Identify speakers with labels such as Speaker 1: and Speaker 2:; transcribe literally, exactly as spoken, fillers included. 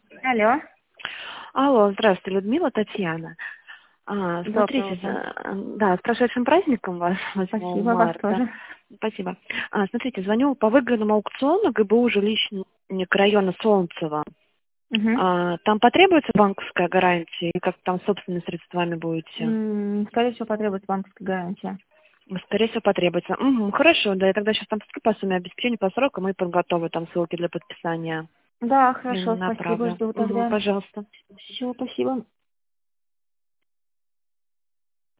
Speaker 1: Алло.
Speaker 2: Алло, здравствуйте, Людмила, Татьяна. А,
Speaker 1: Доброе
Speaker 2: смотрите,
Speaker 1: утро.
Speaker 2: за- да, с прошедшим праздником вас, восьмого
Speaker 1: Спасибо, вас
Speaker 2: марта.
Speaker 1: тоже.
Speaker 2: Спасибо. А, смотрите, звоню по выгодному аукциону ГБУ жилищник района Солнцево.
Speaker 1: Угу.
Speaker 2: А, там потребуется банковская гарантия, или как там собственными средствами будете?
Speaker 1: М, Скорее всего, потребуется банковская гарантия.
Speaker 2: Скорее всего, потребуется. Угу, хорошо, да, я тогда сейчас там по сумме обеспечения, по срокам и подготовлю там ссылки для подписания.
Speaker 1: Да,
Speaker 2: И
Speaker 1: хорошо, спасибо,
Speaker 2: направлю.
Speaker 1: жду
Speaker 2: Угу,
Speaker 1: тогда.
Speaker 2: пожалуйста.
Speaker 1: Все, спасибо.